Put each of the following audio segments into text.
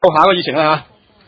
下一個議程啦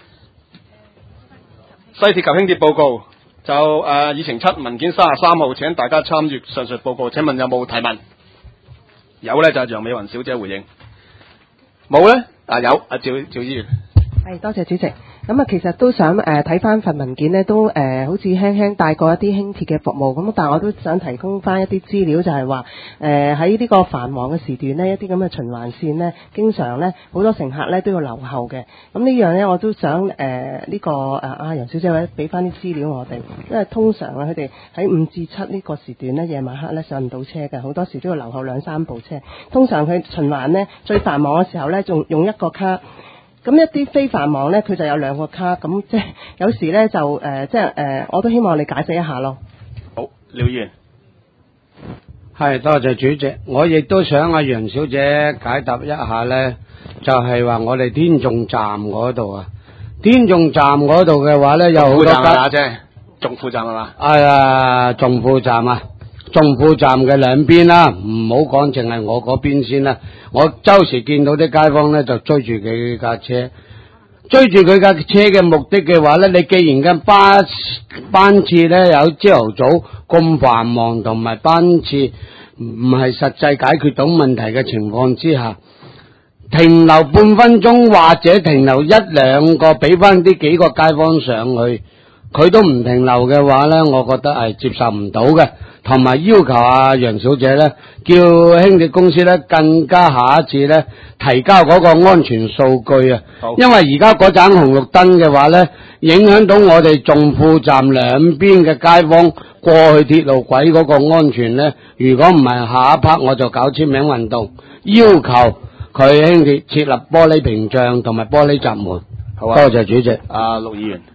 西鐵及輕鐵報告就議程7文件33號，請大家參閱上述報告。請問有冇提問？有呢，就係楊美雲小姐回應，冇呢？有趙議員。 係，多謝主席。咁其實都想睇翻份文件呢，都好似輕輕帶過一啲輕鐵嘅服務。咁但係我都想提供翻一啲資料，就係話喺呢個繁忙嘅時段呢，一啲咁嘅循環線呢，經常呢好多乘客呢都要留後嘅。咁呢樣呢，我都想呢個楊小姐或者俾翻啲資料我哋，因為通常佢哋喺5至7呢個時段呢，夜晚黑呢上唔到車嘅，好多時都要留後2-3部車。通常佢循環呢，最繁忙嘅時候呢，仲用一個卡。咁一啲非繁忙咧，佢就有2個卡，咁即係有時咧就我都希望你解釋一下咯。 好，廖議員。 係，多謝主席。我亦都想阿楊小姐解答一下咧，就係話我哋天頌站嗰度啊，天頌站嗰度嘅話咧有好多架啫，仲富站係嘛？ 仲富站啊。仲富站嘅兩邊啦，唔好講淨係我嗰邊先啦。我周時見到啲街坊咧，就追住佢架車，追住佢架車嘅目的嘅話咧，你既然嘅班次咧有朝頭早咁繁忙，同埋班次唔係實際解決到問題嘅情況之下，停留半分鐘或者停留1-2個，俾翻啲幾個街坊上去，佢都唔停留嘅話咧，我覺得係接受唔到嘅。同埋要求阿楊小姐咧，叫輕鐵公司咧更加下一次咧提交嗰個安全數據啊。因為而家嗰盞紅綠燈嘅話咧，影響到我哋仲富站兩邊嘅街坊過去鐵路軌嗰個安全咧。如果唔係下一 part 我就搞簽名運動，要求佢輕鐵設立玻璃屏障同埋玻璃閘門。好啊，多謝主席。 陸議員。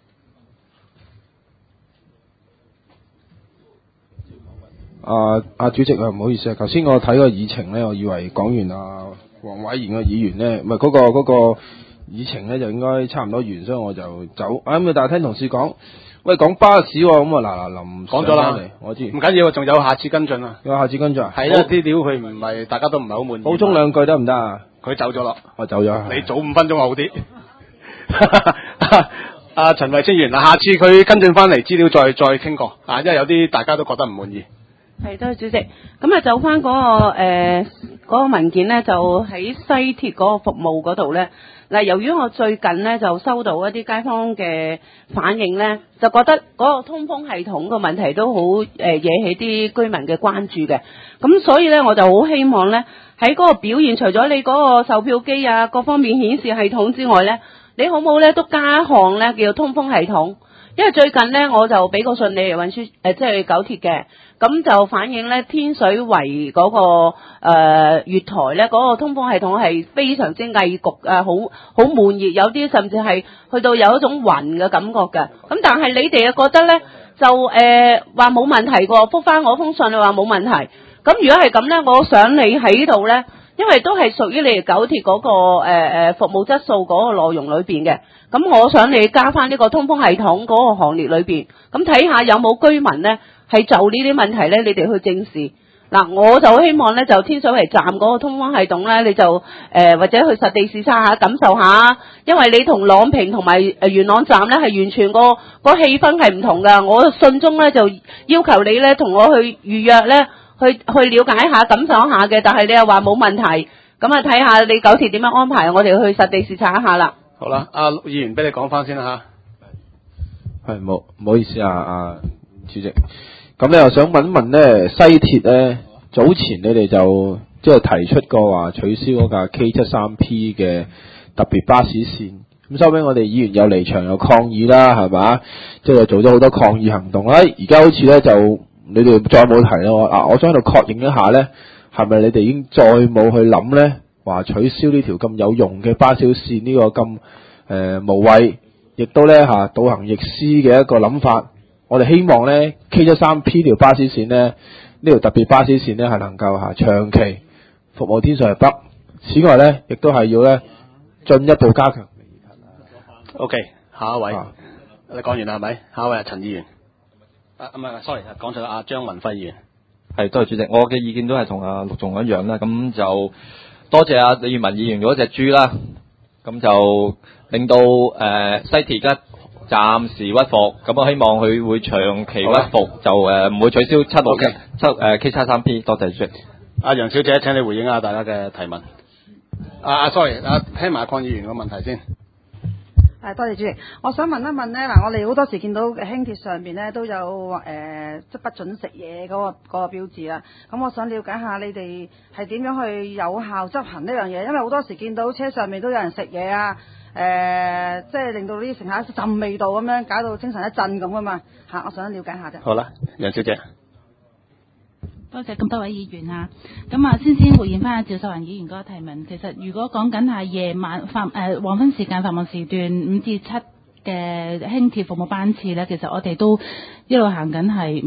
主席唔好意思啊，頭先我睇個議程咧，我以為講完黃偉賢個議員咧，唔係嗰個議程咧就應該差唔多完，所以我就走。但係聽同事講，喂講巴士喎，咁臨講咗啦， 我知。 唔緊要，仲有下次跟進啊。 有下次跟進啊？ 係啦，啲料佢唔係大家都唔係好滿意。 補充2句得唔得啊？ 佢走咗咯。 我走咗。 你早5分鐘好啲。陳慧清議員，下次佢跟進翻嚟資料再傾過因為有啲大家都覺得唔滿意。 係，多謝主席。咁就翻嗰個文件呢，就喺西鐵嗰個服務嗰度呢。嗱，由於我最近呢，就收到一啲街坊嘅反映呢，就覺得嗰個通風系統個問題都好惹起啲居民嘅關注嘅。咁所以呢，我就好希望呢，喺嗰個表現，除咗你嗰個售票機啊各方面顯示系統之外呢，你好唔好呢都加一項呢叫通風系統？因為最近呢，我就俾個信你哋運輸即係九鐵嘅。咁就反映咧天水圍嗰個月台咧嗰個通風系統係非常之翳焗好悶熱，有啲甚至係去到有一種暈嘅感覺嘅。咁但係你哋又覺得咧就話冇問題喎，覆返我封信你話冇問題。咁如果係咁咧，我想你喺度咧，因為都係屬於你哋九鐵嗰個服務質素嗰個內容裏邊嘅。咁我想你加返呢個通風系統嗰個行列裏邊，咁睇下有冇居民咧係就呢啲問題咧，你哋去正視。嗱，我就希望咧就天水圍站嗰個通風系統咧，你就或者去實地視察下，感受下。因為你同朗屏同埋元朗站咧係完全個氣氛係唔同噶。我信中咧就要求你咧同我去預約咧，去了解下、感受下嘅。但係你又話冇問題，咁啊睇下你九鐵點樣安排，我哋去實地視察一下啦。 好啦，陸議員俾你講翻先啦吓。 係，唔好意思主席。咁你又想問一問咧，西鐵咧早前你哋就即係提出過話取消嗰架 K73P 嘅特別巴士線，咁收尾我哋議員又離場又抗議啦，係嘛？即係做咗好多抗議行動啦。而家好似咧就你哋再冇提啦。我想喺度確認一下咧，係咪你哋已經再冇去諗咧，話取消呢條咁有用嘅巴士線呢個咁無謂，亦都咧導行逆施嘅一個諗法？我哋希望咧 K73P 條巴士線咧，呢條特別巴士線咧係能夠長期服務天水圍北。此外咧，亦都係要咧進一步加強。 OK， 下一位，你講完啦係咪？下一位係陳議員。唔係 ，sorry， 講錯啦，張文輝議員。 係，多謝主席。我嘅意見都係同陸頌雄一樣啦。咁就多謝李元文議員嗰隻豬啦。 咁就令到西鐵而家暫時屈服，咁我希望佢會長期屈服，就唔會取消7K73P。多謝主席。 阿楊小姐，請你回應下大家嘅提問。sorry，聽埋鄺議員個問題先。 多謝主席，我想問一問呢，嗱，我哋好多時見到輕鐵上邊呢都有即不准食嘢嗰個標誌啦。咁我想了解下你哋係點樣去有效執行呢樣嘢？因為好多時見到車上面都有人食嘢啊，即係令到啲乘客一陣味道咁樣，搞到精神一振咁啊嘛嚇！我想了解下啫。 好啦，楊小姐。 多謝咁多位議員啊！咁啊，先回應翻阿趙秀雲議員嗰個提問。其實如果講緊係夜晚黃昏時間繁忙時段5至7嘅輕鐵服務班次咧，其實我哋都一路行緊係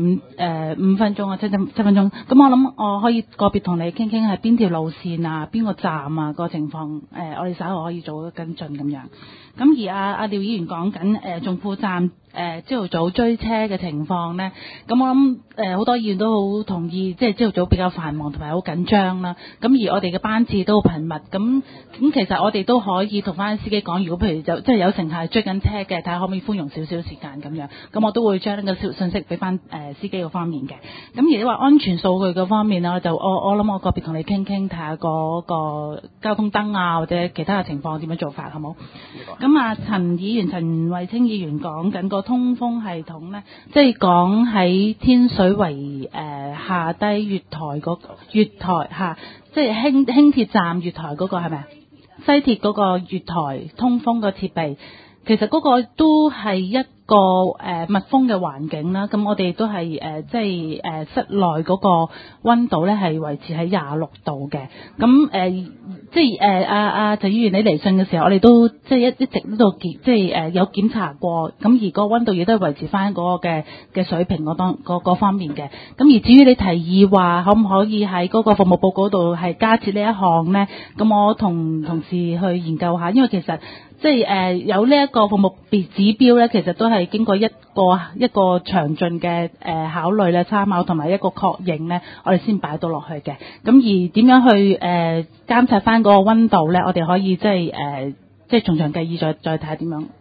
5分鐘啊7分鐘。咁我諗我可以個別同你傾傾係邊條路線啊、邊個站啊個情況，我哋稍後可以做個跟進咁樣。咁而阿廖議員講緊眾富站朝頭早追車嘅情況呢，咁我諗好多議員都好同意，即係朝頭早比較繁忙同埋好緊張啦。咁而我哋嘅班次都好頻密，咁其實我哋都可以同翻司機講，如果譬如即係有乘客追緊車嘅，睇下可唔可以寬容少少時間咁樣。咁我都會將呢個信息俾翻司機嗰方面嘅。咁而你話安全數據嗰方面呢，我諗我個別同你傾傾，睇下嗰個交通燈啊或者其他嘅情況點樣做法，好冇？咁啊，陳慧清議員講緊個通風系統咧，即係講喺天水圍下低月台下，即係輕鐵站月台嗰個係咪啊？西鐵嗰個月台通風個設備，其實嗰個都係一個密封嘅環境啦。咁我哋都係室內嗰個溫度咧係維持喺26度嘅。咁陳議員你嚟信嘅時候，我哋都即係一直呢度有檢查過，咁而個溫度亦都係維持翻嗰個嘅水平嗰方面嘅。咁而至於你提議話可唔可以喺嗰個服務報告度係加設呢一項呢？咁我同同事去研究下，因為其實有呢一個服務指標咧，其實都係經過一個詳盡嘅考慮咧、參考同埋一個確認咧，我哋先擺到落去嘅。咁而點樣去監察翻嗰個溫度咧？我哋可以即係從長計議，再睇下點樣。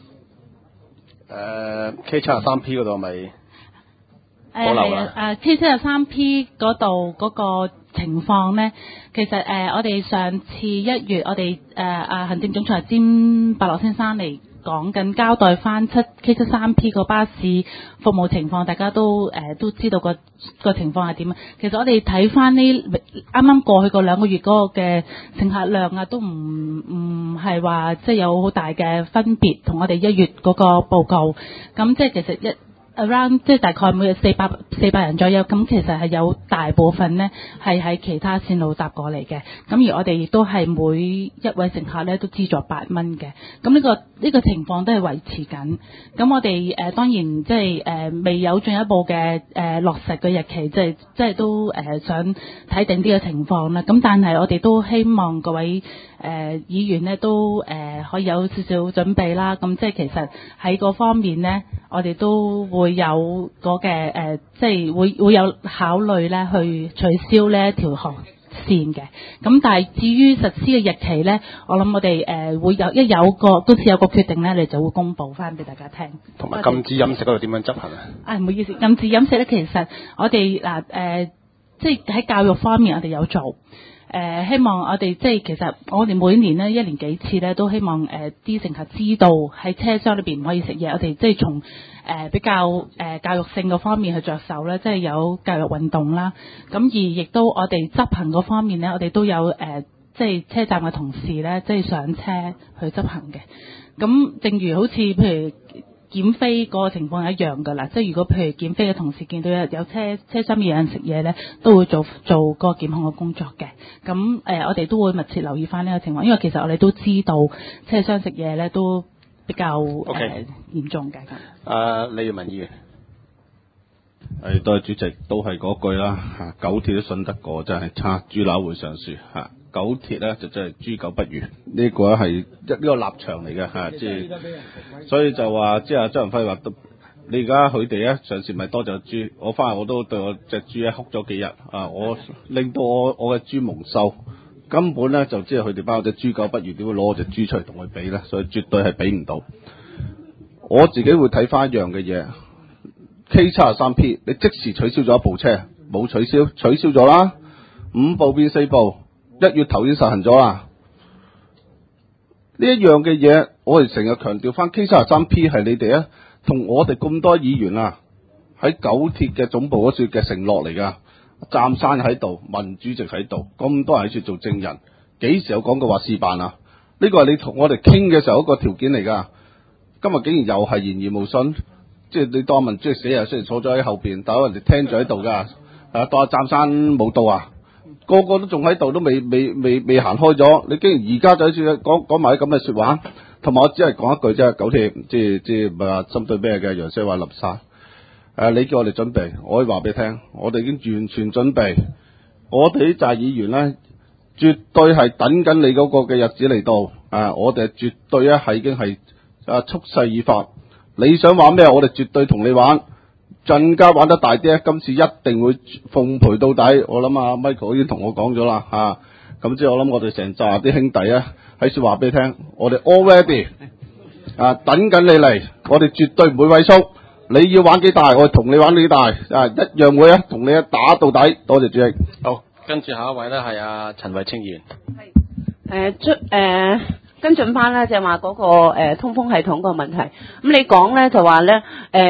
K73P 嗰度係咪？ K73P 嗰度嗰個情況呢，其實我哋上次1月我哋行政總裁詹伯樂先生嚟講緊交代翻K73P 個巴士服務情況，大家都知道個情況係點啊。其實我哋睇翻呢啱啱過去嗰2個月嗰個嘅乘客量啊，都唔係話即係有好大嘅分別，同我哋1月嗰個報告。咁即係其實around 即係大概每日400人左右，咁其實係有大部分呢係喺其他線路搭過嚟嘅。咁而我哋亦都係每一位乘客呢都資助8蚊嘅。咁呢個情況都係維持緊。咁我哋當然即係未有進一步嘅落實嘅日期，即係都想睇定啲嘅情況啦。咁但係我哋都希望各位議員呢都可以有少少準備啦。咁即係其實喺嗰方面呢，我哋都會有嘅即係會有考慮咧去取消呢一條航線嘅。咁但係至於實施嘅日期咧，我諗我哋會都似有個決定咧，你就會公佈翻俾大家聽。 同埋禁止飲食嗰度點樣執行啊？ 唔好意思，禁止飲食咧，其實我哋即係喺教育方面我哋有做。希望我哋即係其實我哋每年呢1年幾次咧，都希望啲乘客知道喺車廂裏邊唔可以食嘢。我哋即係從比較教育性嗰方面去着手咧，即係有教育運動啦。咁而亦都我哋執行嗰方面咧，我哋都有即係車站嘅同事咧，即係上車去執行嘅。咁正如好似譬如檢飛嗰個情況係一樣㗎啦，即係如果譬如檢飛嘅同事見到有車廂面有人食嘢咧，都會做個檢控嘅工作嘅。咁我哋都會密切留意翻呢個情況，因為其實我哋都知道車廂食嘢咧都比較嚴重嘅。 李耀文議員， 多謝主席，都係嗰句啦嚇，九鐵都信得過，真係差豬乸會上樹嚇。九鐵咧就真係豬狗不如，呢個係呢個立場嚟嘅嚇，即係所以就話即係周文輝話，你而家佢哋咧上次咪多隻豬，我翻嚟我都對我隻豬咧哭咗幾日啊，我令到我嘅豬蒙羞， 根本咧就即係佢哋包隻豬狗不如，點會攞隻豬出嚟同佢比咧？所以絕對係比唔到。我自己會睇翻一樣嘅嘢 ，K73P 你即時取消咗一部車，冇取消咗啦，5部變4部，1月頭已經實行咗啦。呢一樣嘅嘢，我哋成日強調翻 K73P 係你哋同我哋咁多議員喺九鐵嘅總部嗰處嘅承諾嚟㗎。湛山喺度，文主席喺度，咁多人喺處做證人，幾時有講過話試辦啊？呢個係你同我哋傾嘅時候一個條件嚟㗎。今日竟然又係言而無信，即係你當文主席死啊，雖然坐咗喺後邊，但係人哋聽咗喺度㗎。當阿湛山冇到啊，個個都仲喺度，都未行開咗。你竟然而家就好似講埋啲咁嘅説話，同埋我只係講一句啫，九鐵即係唔係話針對咩嘅，楊生話立沙。你叫我哋準備，我可以話俾你聽，我哋已經完全準備。我哋呢紮議員咧，絕對係等緊你嗰個嘅日子嚟到。我哋絕對係已經係蓄勢以發。你想玩咩？我哋絕對同你玩，更加玩得大啲。今次一定會奉陪到底。我諗Michael 已經同我講咗啦。咁即係我諗我哋成紮啲兄弟喺處話俾你聽，我哋 all ready。等緊你嚟，我哋絕對唔會畏縮。你要玩幾大，我同你玩幾大，一樣會同你打到底。多謝主席。 好，跟住下一位咧係阿陳慧清議員。 跟進翻咧就係話嗰個通風系統個問題。咁你講咧就話咧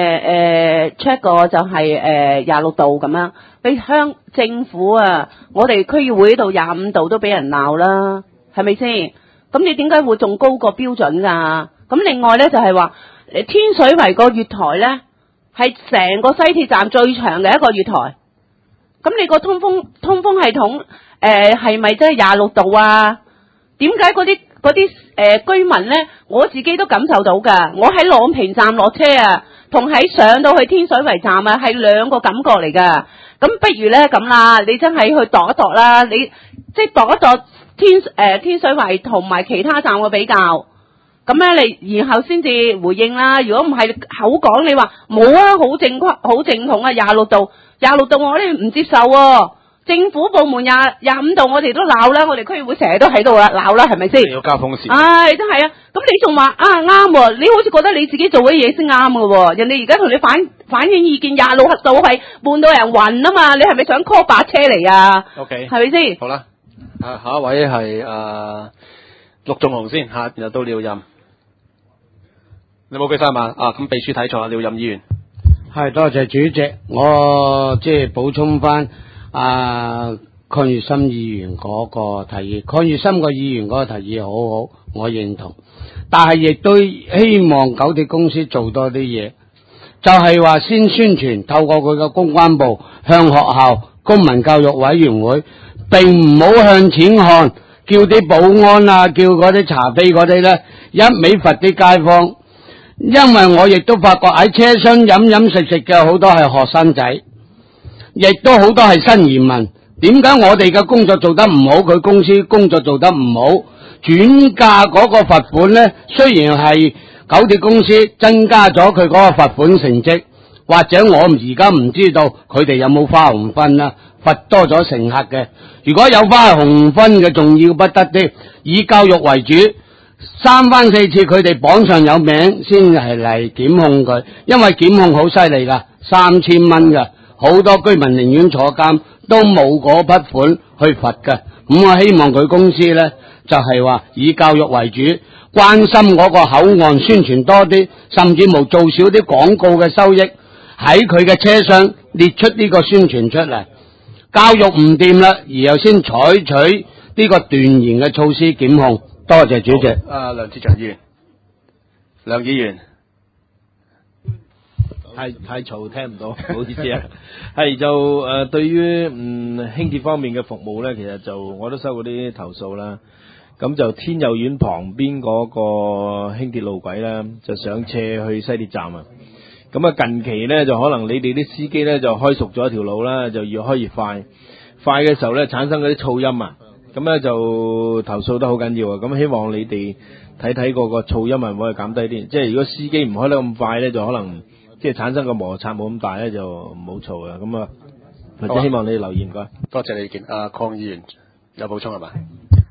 check 個就係26度咁樣，俾政府我哋區議會呢度25度都俾人鬧啦，係咪先？咁你點解會仲高過標準㗎？咁另外咧就係話天水圍個月台咧。係成個西鐵站最長嘅一個月台，咁你個通風系統係咪真係26度啊？點解嗰啲居民咧，我自己都感受到㗎。我喺朗屏站落車同喺上到去天水圍站係兩個感覺嚟㗎。咁不如咧咁啦，你真係去度一度啦，你即係度一度天水圍同埋其他站嘅比較。咁咧，你然後先至回應啦。如果唔係口講，你話冇好正統26度我哋唔接受喎。政府部門25度，我哋都鬧啦。我哋區議會成日都喺度鬧啦，係咪先？ 要交風扇。 真係咁你仲話啱喎？你好似覺得你自己做嘅嘢先啱㗎喎。人哋而家同你反映意見26度係悶到人暈啊嘛。你係咪想 call 白車嚟啊 ？OK， 係咪先？ 好啦，下一位係陸頌雄先嚇，然後到廖任。你冇舉手嘛？咁秘書睇錯啦，廖任議員。 係，多謝主席。我即係補充翻鄺月深議員嗰個提議。鄺月深個議員嗰個提議好好，我認同。但係亦都希望九鐵公司做多啲嘢，就係話先宣傳，透過佢嘅公關部向學校公民教育委員會，並唔好向錢看，叫啲保安叫嗰啲茶飛嗰啲咧，一味罰啲街坊。因為我亦都發覺喺車廂飲食嘅好多係學生仔，亦都好多係新移民。點解我哋嘅工作做得唔好，佢公司工作做得唔好？轉嫁嗰個罰款呢，雖然係九鐵公司增加咗佢嗰個罰款成績，或者我而家唔知道佢哋有冇花紅分啦，罰多咗乘客嘅。如果有花紅分嘅，仲要不得的，以教育為主。3番4次佢哋榜上有名先係嚟檢控佢，因為檢控好犀利噶，3000蚊噶，好多居民寧願坐監都冇嗰筆款去罰噶。咁我希望佢公司呢，就係話以教育為主，關心嗰個口岸宣傳多啲，甚至無做少啲廣告嘅收益，喺佢嘅車廂列出呢個宣傳出嚟。教育唔掂啦，而後先採取呢個斷然嘅措施檢控。多謝主席。 梁志祥議員，梁議員， 太嘈聽唔到，唔好意思啊。係就對於輕鐵方面嘅服務咧，其實就我都收過啲投訴啦。咁就天佑苑旁邊嗰個輕鐵路軌咧，就上斜去西鐵站啊。咁近期咧就可能你哋啲司機咧就開熟咗一條路啦，就越開越快，快嘅時候咧產生嗰啲噪音啊。咁咧就投訴得好緊要啊！咁希望你哋睇睇個噪音係可以減低啲，即係如果司機唔開得咁快咧，就可能即係產生個摩擦冇咁大咧，就唔好嘈啊！咁或者希望你留言唔該。 多謝你意見。鄺議員有補充係嘛？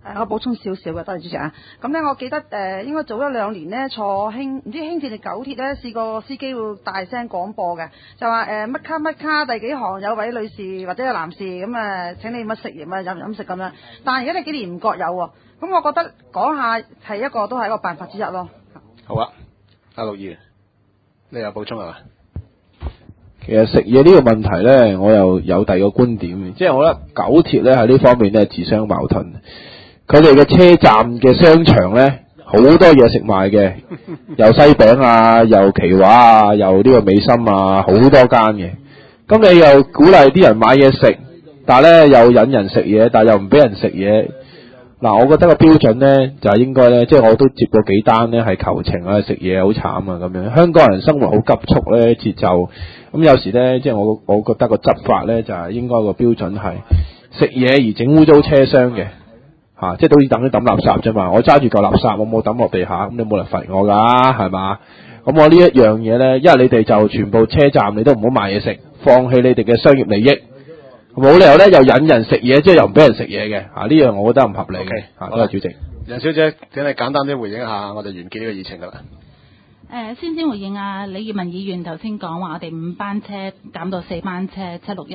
我補充少少嘅，多謝主席啊。咁咧，我記得應該早一兩年咧坐唔知輕鐵定九鐵咧，試過司機會大聲廣播嘅，就話乜卡乜卡第幾行有位女士或者有男士咁請你乜食鹽啊飲食咁樣。但係而家呢幾年唔覺有喎，咁我覺得講下都係一個辦法之一咯。 好啊，阿陸議員，你有補充係嘛？ 其實食嘢呢個問題咧，我又有第二個觀點嘅，即係我覺得九鐵咧喺呢方面咧自相矛盾。佢哋嘅車站嘅商場咧，好多嘢食賣嘅，又西餅啊，又奇華啊，又呢個美心啊，好多間嘅。咁你又鼓勵啲人買嘢食，但係咧又引人食嘢，但係又唔俾人食嘢。嗱，我覺得個標準咧就係應該咧，即係我都接過幾單咧係求情啊，食嘢好慘啊咁樣。香港人生活好急促咧，節奏咁有時咧，即係我覺得個執法咧就係應該個標準係食嘢而整污糟車廂嘅。即係都要等於抌垃圾啫嘛！我揸住嚿垃圾，我冇抌落地下，咁你冇嚟罰我㗎，係嘛？咁我呢一樣嘢咧，因為你哋就全部車站你都唔好賣嘢食，放棄你哋嘅商業利益，冇理由咧又引人食嘢，即係又唔俾人食嘢嘅。呢樣我覺得唔合理嘅。多謝主席。 楊小姐，請你簡單啲回應一下，我哋完結呢個議程㗎啦。 先回應李業文議員頭先講話，我哋5班車減到4班車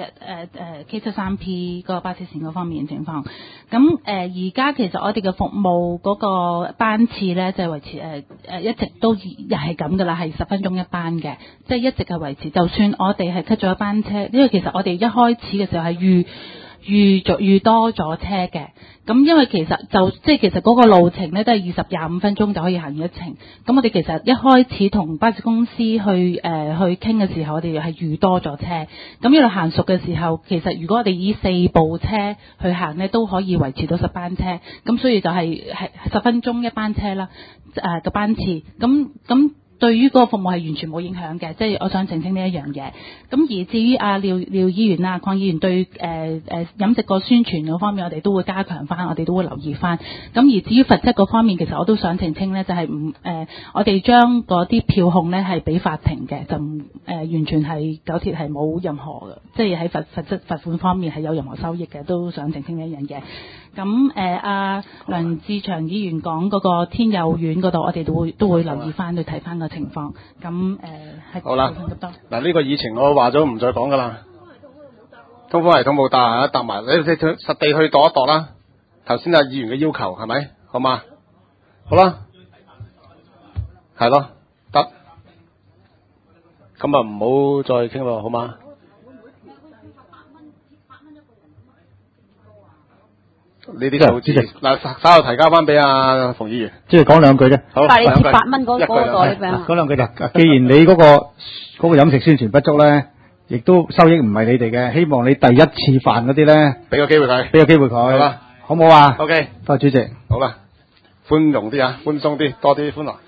，761K73P 嗰個巴士線嗰方面嘅情況。咁而家其實我哋嘅服務嗰個班次咧，就係維持一直都又係咁噶啦，係10分鐘一班嘅，即係一直係維持。就算我哋係 cut 咗一班車，因為其實我哋一開始嘅時候係預多咗車嘅，咁因為其實其實嗰個路程咧都係20-25分鐘就可以行完一程。咁我哋其實一開始同巴士公司去傾嘅時候，我哋係預多咗車。咁一路行熟嘅時候，其實如果我哋以4部車去行咧，都可以維持到10班車。咁所以就係10分鐘一班車啦，個班次。咁對於嗰個服務係完全冇影響嘅，即係我想澄清呢一樣嘢。咁而至於廖議員啊、鄺議員對飲食個宣傳嗰方面，我哋都會加強翻，我哋都會留意翻。咁而至於罰則嗰方面，其實我都想澄清呢，就係我哋將嗰啲票控呢係俾法庭嘅，就完全係九鐵係冇任何嘅，即係喺罰款方面係有任何收益嘅，都想澄清呢一樣嘢。咁梁志祥議員講嗰個天佑苑嗰度，我哋都會留意翻去睇翻個情況。咁係好啦，嗱呢個議程我話咗唔再講噶啦。通風系統冇答埋，你實地去度一度啦。頭先議員嘅要求係咪？好嘛？好啦，係咯，得。咁唔好再傾咯，好嘛？呢啲數字嗱，稍後提交翻俾阿馮議員。 即係講兩句啫。 好， 但係你貼8蚊嗰個袋俾講兩句就，既然你嗰個飲食宣傳不足咧，亦都收益唔係你哋嘅，希望你第一次犯嗰啲咧，俾個機會佢，好嘛？好唔好啊？ OK， 多謝主席。 好啦，寬容啲啊，寬鬆啲，多啲歡樂。